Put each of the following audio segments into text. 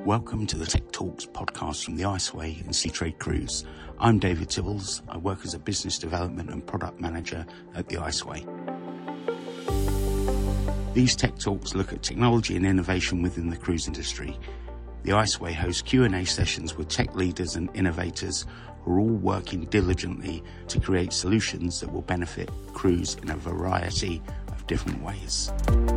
Welcome to the Tech Talks podcast from the Iceway and Seatrade Cruise. I'm David Tibbles. I work as a business development and product manager at the Iceway. These Tech Talks look at technology and innovation within the cruise industry. The Iceway hosts Q&A sessions with tech leaders and innovators who are all working diligently to create solutions that will benefit cruise in a variety of different ways.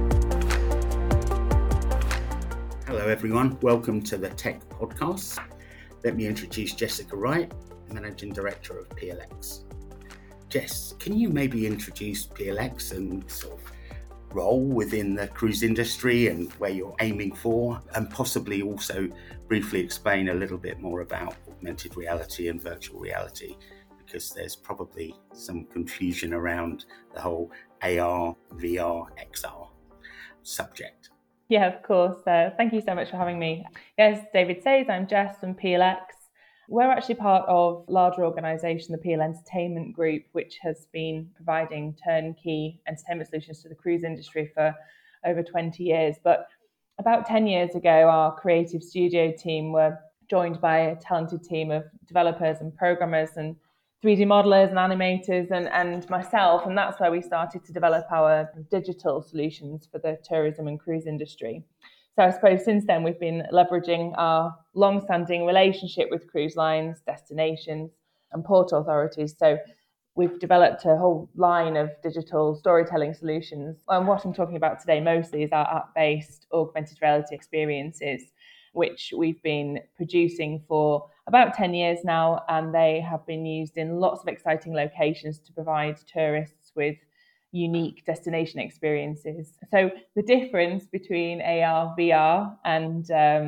Hello everyone, welcome to the Tech Podcast. Let me introduce Jessica Wright, Managing Director of PLX. Jess, can you maybe introduce PLX and sort of role within the cruise industry and where you're aiming for, and possibly also briefly explain a little bit more about augmented reality and virtual reality, because there's probably some confusion around the whole AR, VR, XR subject. Yeah, of course. Thank you so much for having me. As David says, I'm Jess from PLX. We're actually part of a larger organisation, the PL Entertainment Group, which has been providing turnkey entertainment solutions to the cruise industry for over 20 years. But about 10 years ago, our creative studio team were joined by a talented team of developers and programmers and 3D modelers and animators and myself. And that's where we started to develop our digital solutions for the tourism and cruise industry. So I suppose since then, we've been leveraging our long-standing relationship with cruise lines, destinations, and port authorities. So we've developed a whole line of digital storytelling solutions. And what I'm talking about today mostly is our app-based augmented reality experiences, which we've been producing for about 10 years now. And they have been used in lots of exciting locations to provide tourists with unique destination experiences. So the difference between AR, VR and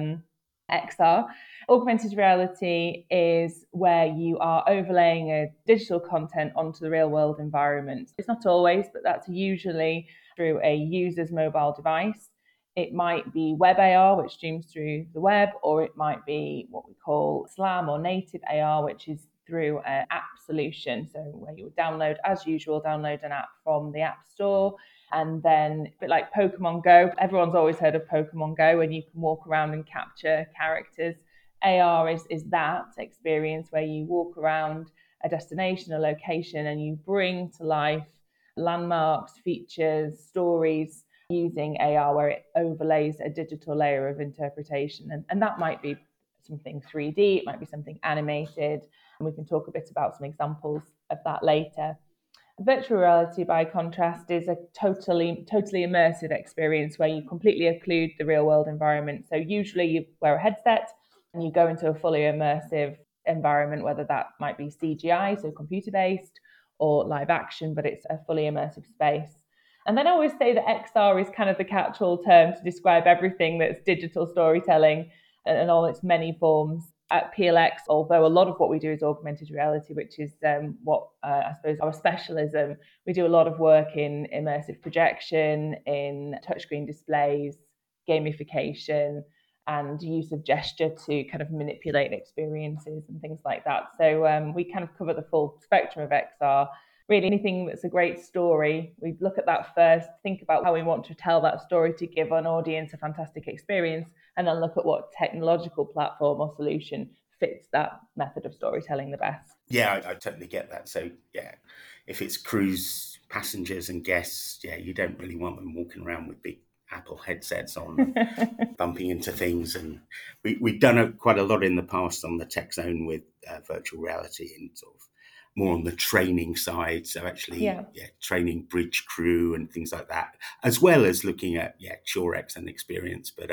XR, augmented reality is where you are overlaying a digital content onto the real world environment. It's not always, but that's usually through a user's mobile device. It might be web AR, which streams through the web, or it might be what we call SLAM or native AR, which is through an app solution. So where you would download, as usual, download an app from the App Store. And then a bit like Pokemon Go, everyone's always heard of Pokemon Go, and you can walk around and capture characters. AR is that experience where you walk around a destination, a location, and you bring to life landmarks, features, stories using AR, where it overlays a digital layer of interpretation. And that might be something 3D, it might be something animated, and we can talk a bit about some examples of that later. Virtual reality, by contrast, is a totally immersive experience where you completely occlude the real world environment. So usually you wear a headset and you go into a fully immersive environment, whether that might be CGI, so computer-based, or live action, but it's a fully immersive space. And then I always say that XR is kind of the catch-all term to describe everything that's digital storytelling and all its many forms. At PLX, although a lot of what we do is augmented reality, which is what I suppose our specialism, we do a lot of work in immersive projection, in touchscreen displays, gamification, and use of gesture to kind of manipulate experiences and things like that. So we kind of cover the full spectrum of XR. Really, anything that's a great story, we look at that first, think about how we want to tell that story to give an audience a fantastic experience, and then look at what technological platform or solution fits that method of storytelling the best. Yeah, I totally get that. So yeah, if it's cruise passengers and guests, yeah, you don't really want them walking around with big Apple headsets on, bumping into things. And we've done quite a lot in the past on the Tech Zone with virtual reality and sort of more on the training side. So actually, training bridge crew and things like that, as well as looking at, ShoreX and experience. But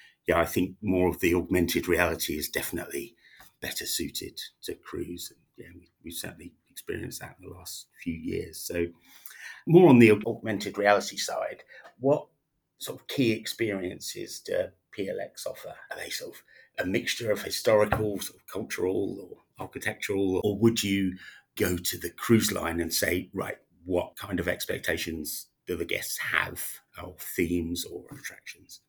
I think more of the augmented reality is definitely better suited to cruise. And we've certainly experienced that in the last few years. So more on the augmented reality side, what sort of key experiences do PLX offer? Are they sort of a mixture of historical, sort of cultural or architectural, or would you go to the cruise line and say, right, what kind of expectations do the guests have, or themes or attractions?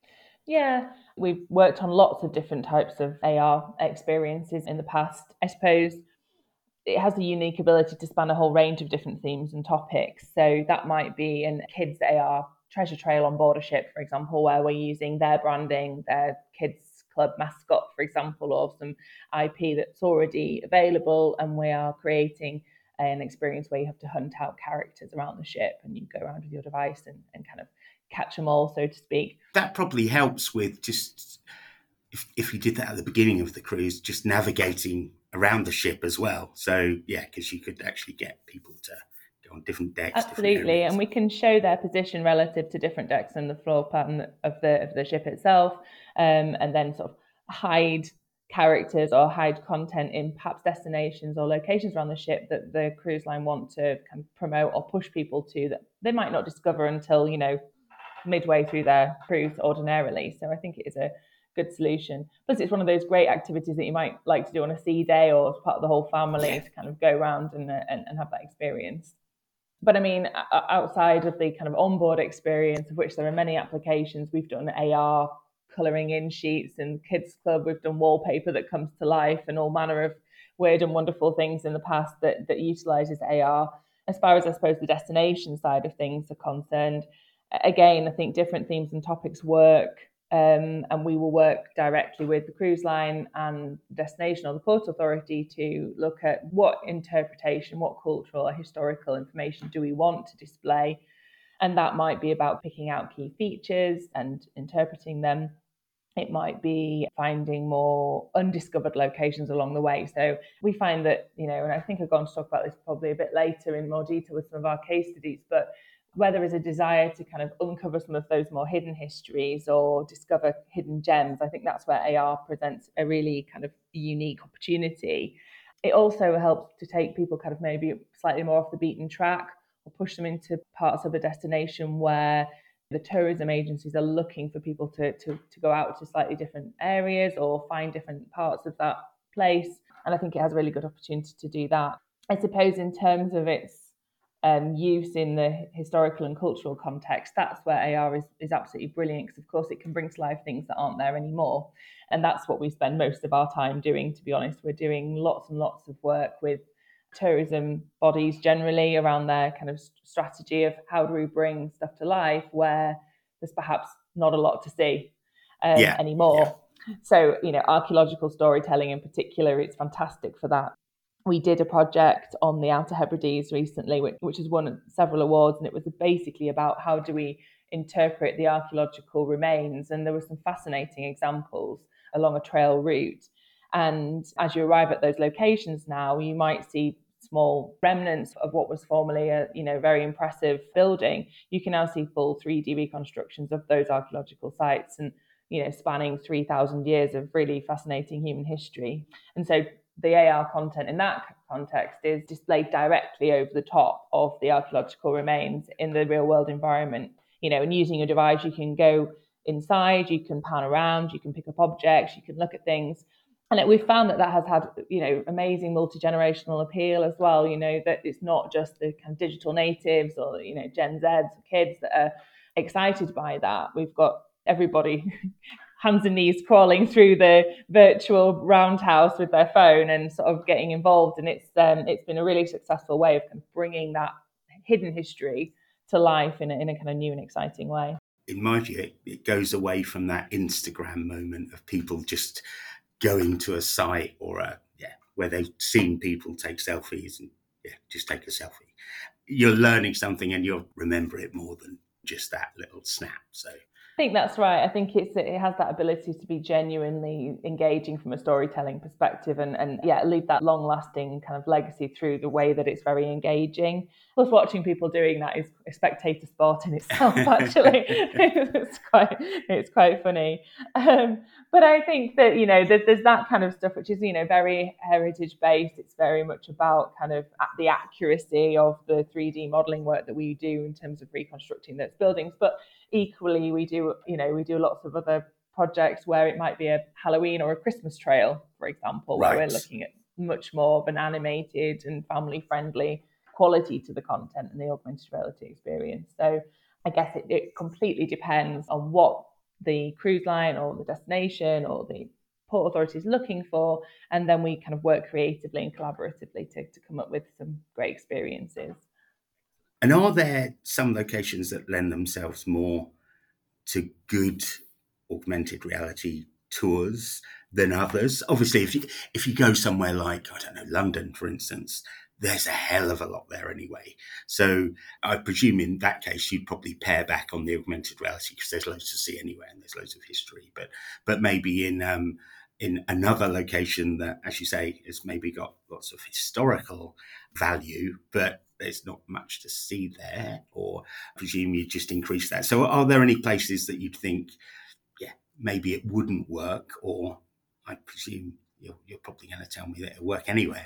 Yeah, we've worked on lots of different types of AR experiences in the past. I suppose it has the unique ability to span a whole range of different themes and topics. So that might be in kids' AR treasure trail on board a ship, for example, where we're using their branding, their kids' club mascot, for example, or some IP that's already available, and we are creating an experience where you have to hunt out characters around the ship, and you go around with your device and kind of catch them all, so to speak. That probably helps with just, if you did that at the beginning of the cruise, just navigating around the ship as well. So yeah, because you could actually get people to go on different decks. Absolutely, and we can show their position relative to different decks and the floor plan of the ship itself, and then sort of hide characters or hide content in perhaps destinations or locations around the ship that the cruise line want to kind of promote or push people to, that they might not discover until, midway through their cruise ordinarily. So I think it is a good solution. Plus, it's one of those great activities that you might like to do on a sea day or as part of the whole family, to kind of go around and have that experience. But I mean, outside of the kind of onboard experience, of which there are many applications, we've done AR colouring in sheets in Kids Club, we've done wallpaper that comes to life and all manner of weird and wonderful things in the past that utilises AR. As far as, I suppose, the destination side of things are concerned, again, I think different themes and topics work, and we will work directly with the cruise line and the destination or the port authority to look at what interpretation, what cultural or historical information do we want to display. And that might be about picking out key features and interpreting them. It might be finding more undiscovered locations along the way. So we find that, and I think I've gone to talk about this probably a bit later in more detail with some of our case studies, but where there is a desire to kind of uncover some of those more hidden histories or discover hidden gems, I think that's where AR presents a really kind of unique opportunity. It also helps to take people kind of maybe slightly more off the beaten track, or push them into parts of a destination where the tourism agencies are looking for people to go out to slightly different areas or find different parts of that place. And I think it has a really good opportunity to do that. I suppose in terms of its use in the historical and cultural context, that's where AR is absolutely brilliant, because of course it can bring to life things that aren't there anymore. And that's what we spend most of our time doing, to be honest. We're doing lots and lots of work with tourism bodies generally around their kind of strategy of how do we bring stuff to life where there's perhaps not a lot to see anymore. Yeah. So, archaeological storytelling in particular, it's fantastic for that. We did a project on the Outer Hebrides recently, which has won several awards, and it was basically about how do we interpret the archaeological remains. And there were some fascinating examples along a trail route. And as you arrive at those locations now, you might see small remnants of what was formerly a very impressive building. You can now see full 3D reconstructions of those archaeological sites, and spanning 3,000 years of really fascinating human history. And so the AR content in that context is displayed directly over the top of the archaeological remains in the real world environment. And using your device, you can go inside, you can pan around, you can pick up objects, you can look at things. And we've found that has had, amazing multi-generational appeal as well, that it's not just the kind of digital natives or, Gen Zs, kids that are excited by that. We've got everybody hands and knees crawling through the virtual roundhouse with their phone and sort of getting involved. And it's been a really successful way of kind of bringing that hidden history to life in a kind of new and exciting way. In my view, it goes away from that Instagram moment of people just going to a site or where they've seen people take selfies and just take a selfie. You're learning something and you'll remember it more than just that little snap. So I think that's right. I think it has that ability to be genuinely engaging from a storytelling perspective and leave that long-lasting kind of legacy through the way that it's very engaging. Plus, watching people doing that is a spectator sport in itself, actually. It's quite funny. But I think that, there's that kind of stuff which is, very heritage-based. It's very much about kind of the accuracy of the 3D modelling work that we do in terms of reconstructing those buildings. But equally, we do lots of other projects where it might be a Halloween or a Christmas trail, for example, where we're looking at much more of an animated and family-friendly quality to the content and the augmented reality experience. So I guess it completely depends on what the cruise line or the destination or the port authority is looking for, and then we kind of work creatively and collaboratively to come up with some great experiences. And are there some locations that lend themselves more to good augmented reality tours than others. Obviously, if you go somewhere like, I don't know, London, for instance, there's a hell of a lot there anyway. So I presume in that case, you'd probably pare back on the augmented reality because there's loads to see anyway and there's loads of history. But maybe in another location that, as you say, has maybe got lots of historical value, but there's not much to see there, or I presume you just increase that. So are there any places that you'd think, yeah, maybe it wouldn't work, or I presume you're probably going to tell me that it'll work anywhere?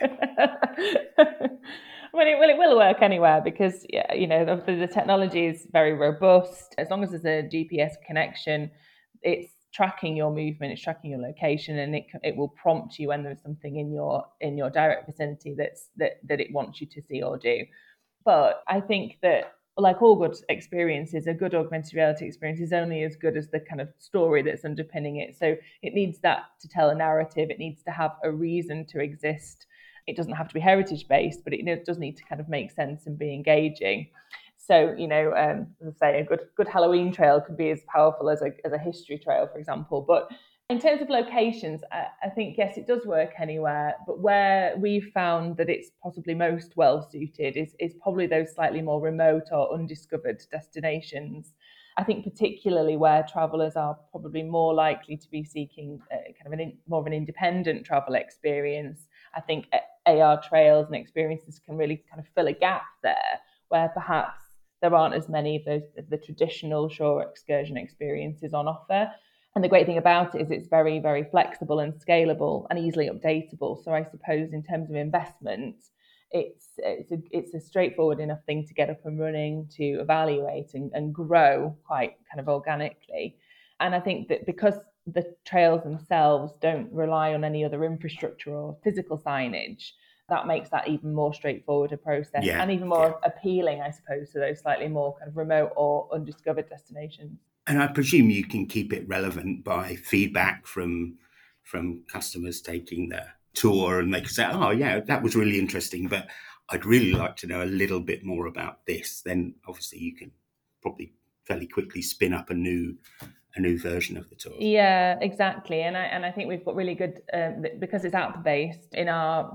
Well, it will work anywhere because the technology is very robust. As long as there's a GPS connection, it's tracking your movement, it's tracking your location, and it will prompt you when there's something in your direct vicinity that it wants you to see or do. But I think that, like all good experiences, a good augmented reality experience is only as good as the kind of story that's underpinning it. So it needs that to tell a narrative. It needs to have a reason to exist. It doesn't have to be heritage based, but it does need to kind of make sense and be engaging. So, as I say, a good Halloween trail could be as powerful as a history trail, for example. But in terms of locations, I think, yes, it does work anywhere, but where we've found that it's possibly most well suited is probably those slightly more remote or undiscovered destinations. I think particularly where travellers are probably more likely to be seeking more of an independent travel experience. I think AR trails and experiences can really kind of fill a gap there, where perhaps there aren't as many of the traditional shore excursion experiences on offer. And the great thing about it is it's very, very flexible and scalable and easily updatable. So I suppose in terms of investment, it's a straightforward enough thing to get up and running, to evaluate and grow quite kind of organically. And I think that because the trails themselves don't rely on any other infrastructure or physical signage, that makes that even more straightforward a process, and even more appealing, I suppose, to those slightly more kind of remote or undiscovered destinations. And I presume you can keep it relevant by feedback from customers taking the tour, and they can say, oh, yeah, that was really interesting, but I'd really like to know a little bit more about this. Then obviously you can probably fairly quickly spin up a new version of the tour. Yeah, exactly. And I think we've got really good, because it's app based in our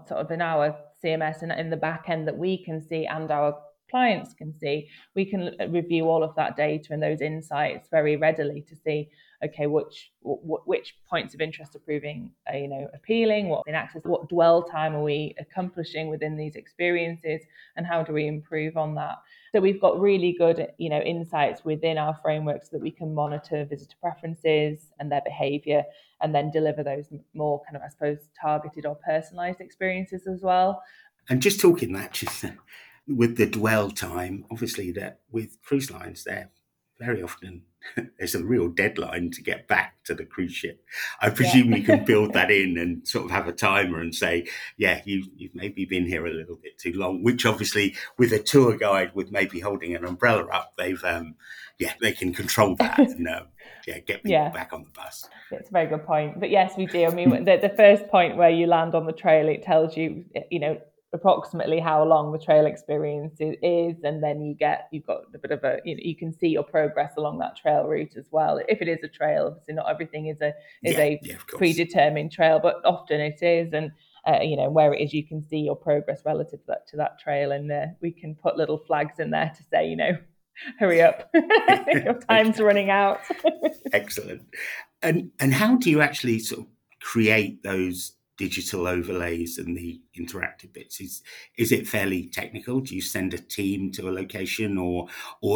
CMS and in the back end that we can see and our clients can see, we can review all of that data and those insights very readily to see, okay, which points of interest are proving appealing, what in access, what dwell time are we accomplishing within these experiences, and how do we improve on that. So we've got really good insights within our framework so that we can monitor visitor preferences and their behavior, and then deliver those more kind of, I suppose, targeted or personalized experiences as well. And just talking that, just with the dwell time, obviously that with cruise lines, they're very often there's a real deadline to get back to the cruise ship. I presume you can build that in and sort of have a timer and say, yeah, you've maybe been here a little bit too long, which obviously with a tour guide with maybe holding an umbrella up, they've they can control that and get people back on the bus. It's a very good point. But yes, we do. I mean, the first point where you land on the trail, it tells you, approximately how long the trail experience is, and then you've got a bit of a you can see your progress along that trail route as well. If it is a trail, obviously not everything is a predetermined trail, but often it is, and where it is, you can see your progress relative to that trail, and we can put little flags in there to say, hurry up, your time's running out. Excellent. And how do you actually sort of create those digital overlays and the interactive bits? Is it fairly technical? Do you send a team to a location, or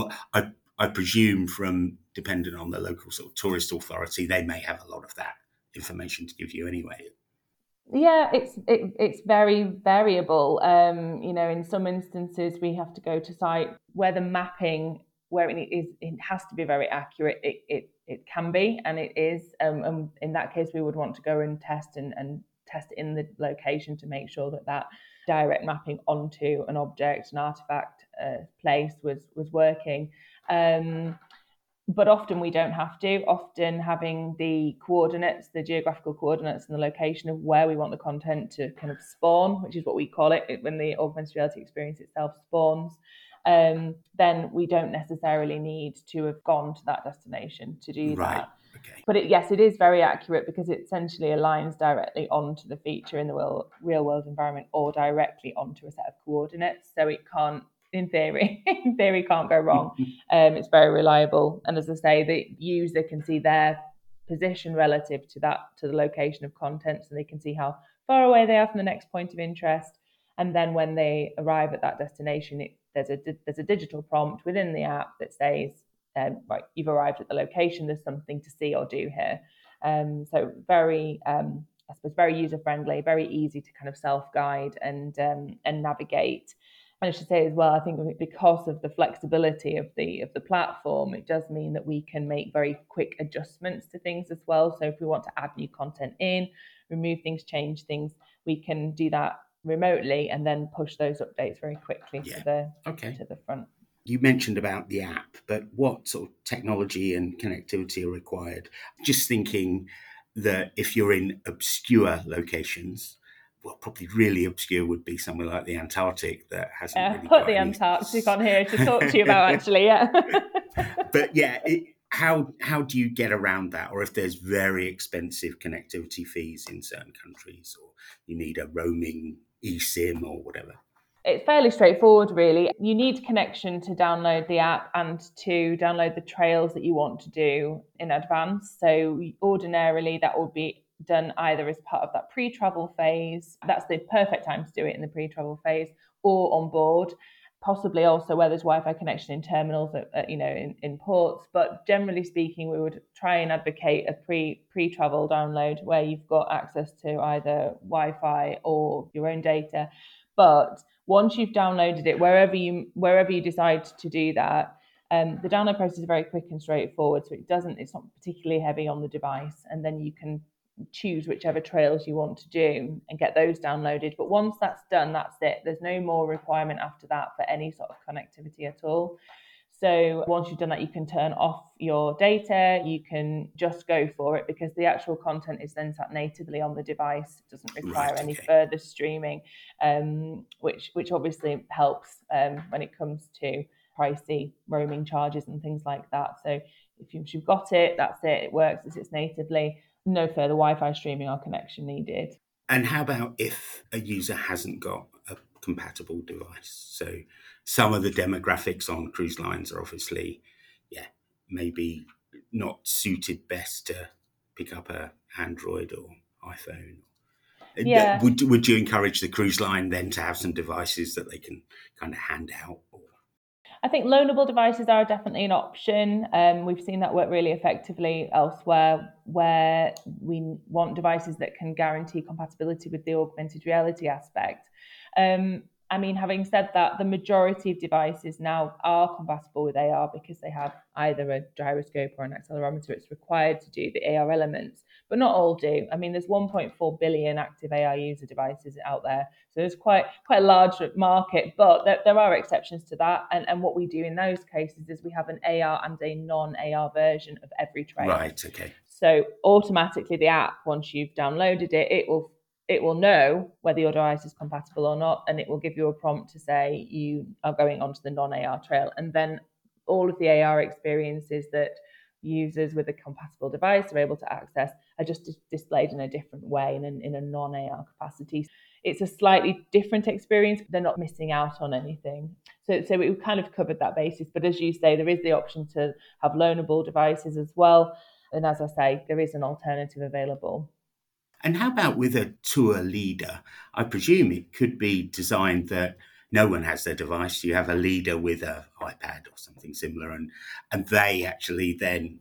I presume depending on the local sort of tourist authority, they may have a lot of that information to give you anyway? Yeah, it's very variable. In some instances we have to go to site where the mapping, where it has to be very accurate. It can be, and it is. And in that case, we would want to go and test and test in the location to make sure that direct mapping onto an object, an artifact, place was working. But often we don't have to. Often having the coordinates, the geographical coordinates and the location of where we want the content to kind of spawn, which is what we call it when the augmented reality experience itself spawns, then we don't necessarily need to have gone to that destination to do Right. that. Okay. But yes, it is very accurate because it essentially aligns directly onto the feature in the real world environment or directly onto a set of coordinates. So it can't, in theory, can't go wrong. It's very reliable. And as I say, the user can see their position relative to the location of content, so they can see how far away they are from the next point of interest. And then when they arrive at that destination, there's a digital prompt within the app that says, right, you've arrived at the location, there's something to see or do here. So very, I suppose, very user friendly, very easy to kind of self-guide and navigate. And I should say as well, I think because of the flexibility of the platform, it does mean that we can make very quick adjustments to things as well. So if we want to add new content in, remove things, change things, we can do that remotely and then push those updates very quickly to the front. You mentioned about the app, but what sort of technology and connectivity are required? Just thinking that if you're in obscure locations, well, probably really obscure would be somewhere like the Antarctic that hasn't really put the Antarctic on here to talk to you about, actually, yeah. But yeah, how do you get around that? Or if there's very expensive connectivity fees in certain countries, or you need a roaming eSIM or whatever? It's fairly straightforward, really. You need connection to download the app and to download the trails that you want to do in advance. So ordinarily that would be done either as part of that pre-travel phase. That's the perfect time to do it, in the pre-travel phase, or on board. Possibly also where there's Wi-Fi connection in terminals, in ports. But generally speaking, we would try and advocate a pre-travel download where you've got access to either Wi-Fi or your own data. But once you've downloaded it, wherever you decide to do that, the download process is very quick and straightforward. So it's not particularly heavy on the device, and then you can choose whichever trails you want to do and get those downloaded. But once that's done, that's it. There's no more requirement after that for any sort of connectivity at all. So once you've done that, you can turn off your data, you can just go for it, because the actual content is then sat natively on the device. It doesn't require any further streaming, which obviously helps when it comes to pricey roaming charges and things like that. So if you've got it, that's it. It works as it's natively. No further Wi-Fi streaming or connection needed. And how about if a user hasn't got a compatible device? So some of the demographics on cruise lines are obviously, maybe not suited best to pick up a Android or iPhone. Yeah. Would you encourage the cruise line then to have some devices that they can kind of hand out? I think loanable devices are definitely an option. We've seen that work really effectively elsewhere, where we want devices that can guarantee compatibility with the augmented reality aspect. Having said that, the majority of devices now are compatible with AR because they have either a gyroscope or an accelerometer. It's required to do the AR elements, but not all do. There's 1.4 billion active AR user devices out there, so there's quite a large market, but there are exceptions to that. And what we do in those cases is we have an AR and a non-AR version of every trail. Right, okay. So automatically the app, once you've downloaded it, it will know whether your device is compatible or not, and it will give you a prompt to say you are going onto the non-AR trail. And then all of the AR experiences that users with a compatible device are able to access are just displayed in a different way, in a non-AR capacity. It's a slightly different experience, but they're not missing out on anything. So we've kind of covered that basis. But as you say, there is the option to have loanable devices as well. And as I say, there is an alternative available. And how about with a tour leader? I presume it could be designed that no one has their device. You have a leader with an iPad or something similar, and they actually then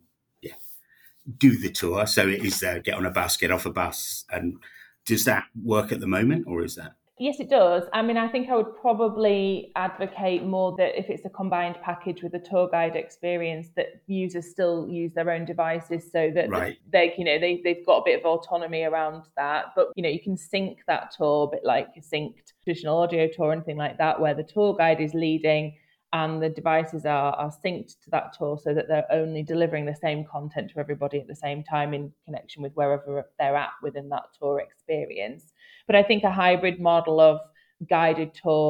do the tour. So it is get on a bus, get off a bus. And does that work at the moment, or is that? Yes, it does. I think I would probably advocate more that if it's a combined package with a tour guide experience, that users still use their own devices, so that they've got a bit of autonomy around that. But you can sync that tour a bit like a synced traditional audio tour or anything like that, where the tour guide is leading and the devices are synced to that tour, so that they're only delivering the same content to everybody at the same time in connection with wherever they're at within that tour experience. But I think a hybrid model of guided tour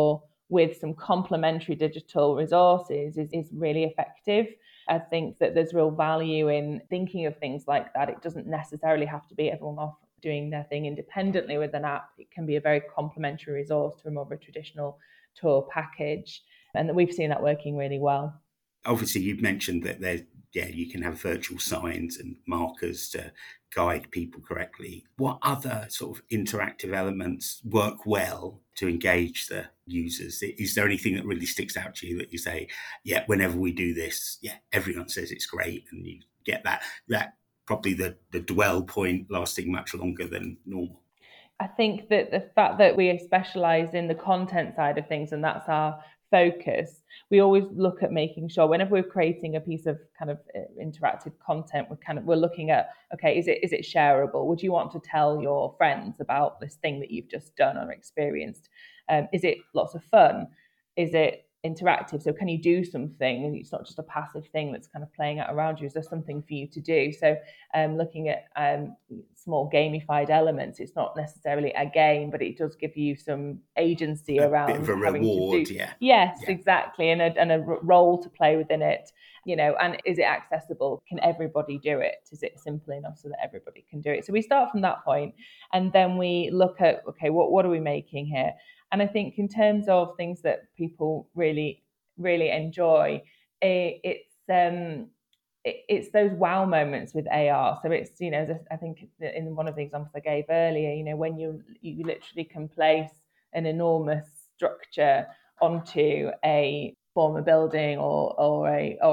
with some complementary digital resources is really effective. I think that there's real value in thinking of things like that. It doesn't necessarily have to be everyone off doing their thing independently with an app. It can be a very complementary resource to a more of a traditional tour package. And we've seen that working really well. Obviously, you've mentioned that you can have virtual signs and markers to guide people correctly. What other sort of interactive elements work well to engage the users? Is there anything that really sticks out to you that you say, yeah, whenever we do this, yeah, everyone says it's great, and you get that probably the dwell point lasting much longer than normal? I think that the fact that we specialize in the content side of things, and that's our focus, we always look at making sure whenever we're creating a piece of kind of interactive content, we're looking at, okay, is it shareable? Would you want to tell your friends about this thing that you've just done or experienced? Is it lots of fun? Is it interactive? So can you do something? It's not just a passive thing that's kind of playing out around you. Is there something for you to do? So looking at small gamified elements, it's not necessarily a game, but it does give you some agency around bit of a having reward, to do. yeah. Yes, yeah. Exactly, and a role to play within it. And is it accessible? Can everybody do it? Is it simple enough so that everybody can do it? So we start from that point, and then we look at, okay, what are we making here? And I think in terms of things that people really, really enjoy, it's those wow moments with AR. So it's, I think in one of the examples I gave earlier, when you literally can place an enormous structure onto a former building or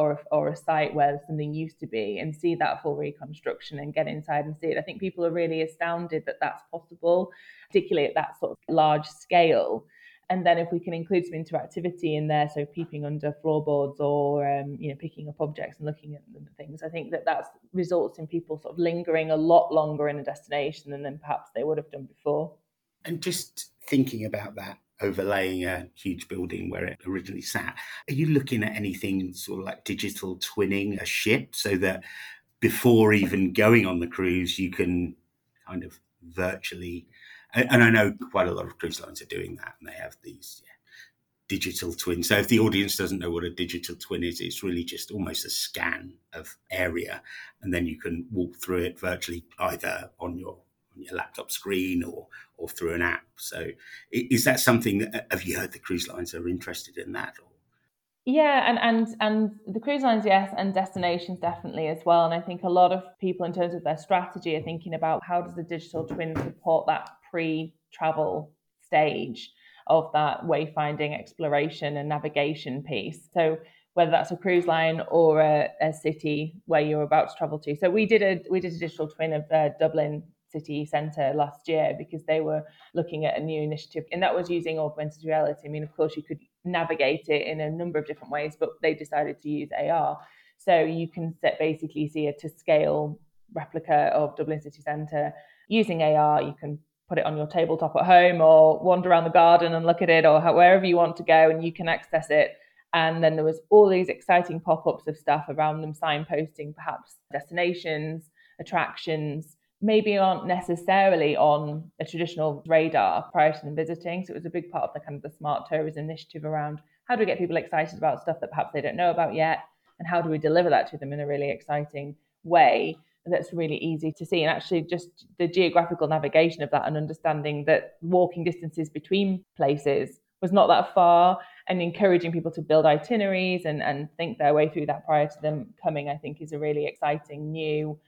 a site where something used to be, and see that full reconstruction and get inside and see it. I think people are really astounded that that's possible, particularly at that sort of large scale. And then if we can include some interactivity in there, so peeping under floorboards or picking up objects and looking at them and things, I think that results in people sort of lingering a lot longer in a destination than perhaps they would have done before. And just thinking about that, overlaying a huge building where it originally sat, are you looking at anything sort of like digital twinning a ship so that before even going on the cruise, you can kind of virtually, and I know quite a lot of cruise lines are doing that, and they have these digital twins. So if the audience doesn't know what a digital twin is, it's really just almost a scan of area, and then you can walk through it virtually, either on your laptop screen or through an app. So is that something that, have you heard the cruise lines are interested in that? Yeah, and the cruise lines, yes, and destinations definitely as well. And I think a lot of people, in terms of their strategy, are thinking about how does the digital twin support that pre-travel stage of that wayfinding, exploration, and navigation piece. So whether that's a cruise line or a city where you're about to travel to. So we did a digital twin of Dublin city centre last year, because they were looking at a new initiative, and that was using augmented reality. I mean, of course, you could navigate it in a number of different ways, but they decided to use AR. So you can basically see a to scale replica of Dublin city centre using AR. You can put it on your tabletop at home or wander around the garden and look at it, or wherever you want to go, and you can access it. And then there was all these exciting pop-ups of stuff around them, signposting perhaps destinations, attractions, maybe aren't necessarily on a traditional radar prior to them visiting. So it was a big part of the kind of the smart tourism initiative around how do we get people excited about stuff that perhaps they don't know about yet, and how do we deliver that to them in a really exciting way that's really easy to see. And actually just the geographical navigation of that, and understanding that walking distances between places was not that far, and encouraging people to build itineraries and think their way through that prior to them coming, I think is a really exciting new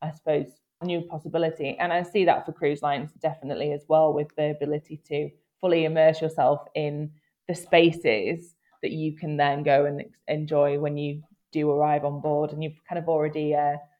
possibility. And I see that for cruise lines definitely as well, with the ability to fully immerse yourself in the spaces that you can then go and enjoy when you do arrive on board, and you've kind of already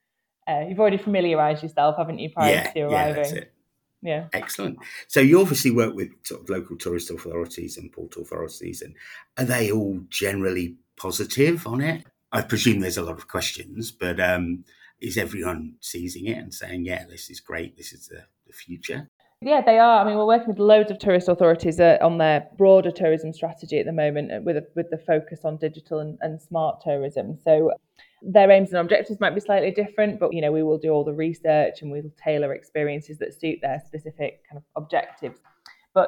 familiarized yourself, haven't you, prior to arriving? Yeah, that's it. Yeah. Excellent. So you obviously work with sort of local tourist authorities and port authorities, and are they all generally positive on it? I presume there's a lot of questions, but is everyone seizing it and saying, yeah, this is great, this is the future? Yeah, they are. I mean, we're working with loads of tourist authorities on their broader tourism strategy at the moment, with the focus on digital and smart tourism. So their aims and objectives might be slightly different, but we will do all the research and we'll tailor experiences that suit their specific kind of objectives. But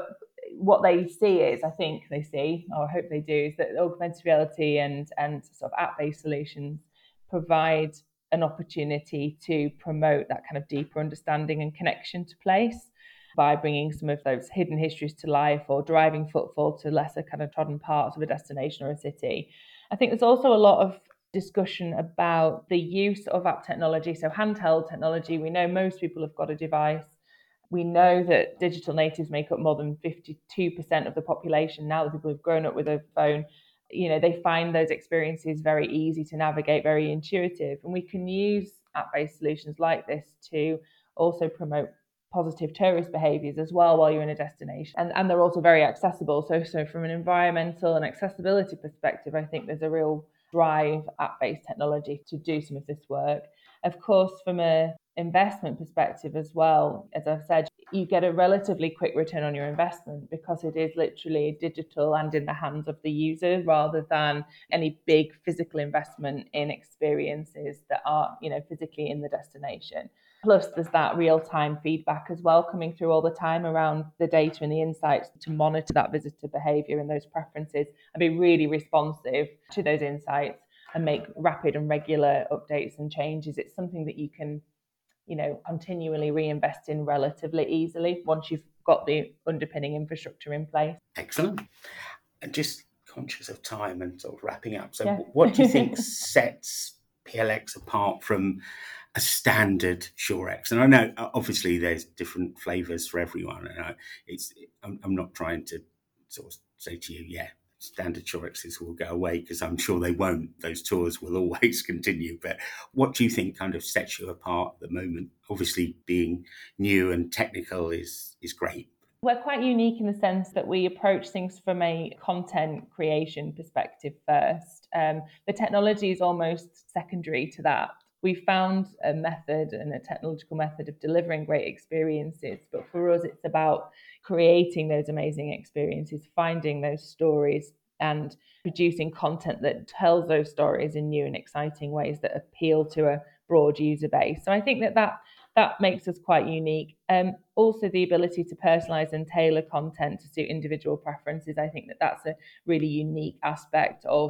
what they see is, I think they see, or I hope they do, is that augmented reality and sort of app-based solutions provide an opportunity to promote that kind of deeper understanding and connection to place by bringing some of those hidden histories to life, or driving footfall to lesser kind of trodden parts of a destination or a city. I think there's also a lot of discussion about the use of app technology, so handheld technology. We know most people have got a device. We know that digital natives make up more than 52% of the population now, the people who've grown up with a phone. They find those experiences very easy to navigate, very intuitive. And we can use app-based solutions like this to also promote positive tourist behaviours as well while you're in a destination. And they're also very accessible. So from an environmental and accessibility perspective, I think there's a real drive app-based technology to do some of this work. Of course, from an investment perspective as well, as I've said, you get a relatively quick return on your investment because it is literally digital and in the hands of the user, rather than any big physical investment in experiences that are, physically in the destination. Plus, there's that real-time feedback as well coming through all the time around the data and the insights to monitor that visitor behaviour and those preferences and be really responsive to those insights and make rapid and regular updates and changes. It's something that you can, continually reinvest in relatively easily once you've got the underpinning infrastructure in place. Excellent. And just conscious of time and sort of wrapping up. So Yeah. What do you think sets PLX apart from a standard SureX? And I know obviously there's different flavors for everyone, and I'm not trying to sort of say to you, standard SureXs will go away, because I'm sure they won't. Those tours will always continue. But what do you think kind of sets you apart at the moment? Obviously, being new and technical is great. We're quite unique in the sense that we approach things from a content creation perspective first. The technology is almost secondary to that. We found a method and a technological method of delivering great experiences, but for us, it's about creating those amazing experiences, finding those stories, and producing content that tells those stories in new and exciting ways that appeal to a broad user base. So I think that makes us quite unique. Also, the ability to personalize and tailor content to suit individual preferences. I think that's a really unique aspect of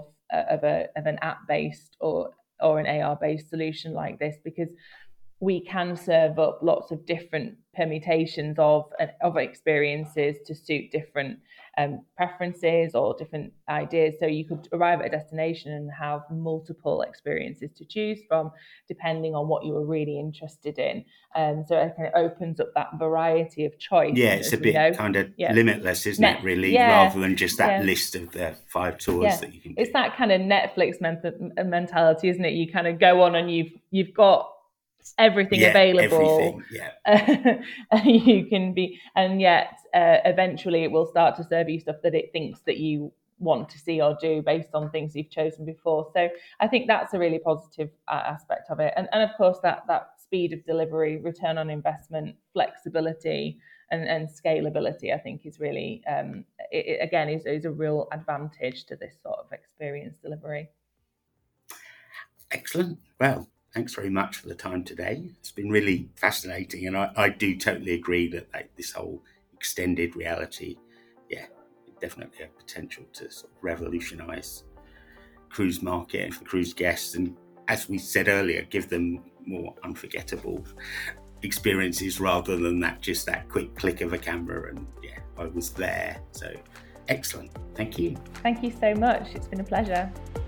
an app-based or an AR-based solution like this, because we can serve up lots of different permutations of experiences to suit different preferences or different ideas. So you could arrive at a destination and have multiple experiences to choose from, depending on what you were really interested in. So it kind of opens up that variety of choice. Yeah, it's a bit kind of limitless, isn't it, really? Rather than just that list of the 5 tours that you can do. It's that kind of Netflix mentality, isn't it? You kind of go on and you've got everything available. You can be, and yet eventually it will start to serve you stuff that it thinks that you want to see or do based on things you've chosen before. So I think that's a really positive aspect of it. And of course that speed of delivery, return on investment, flexibility and scalability, I think is really is a real advantage to this sort of experience delivery. Excellent. Well, thanks very much for the time today. It's been really fascinating, and I do totally agree that this whole extended reality, definitely a potential to sort of revolutionise cruise market and for cruise guests, and as we said earlier, give them more unforgettable experiences rather than that quick click of a camera and I was there. So excellent. Thank you. Thank you so much. It's been a pleasure.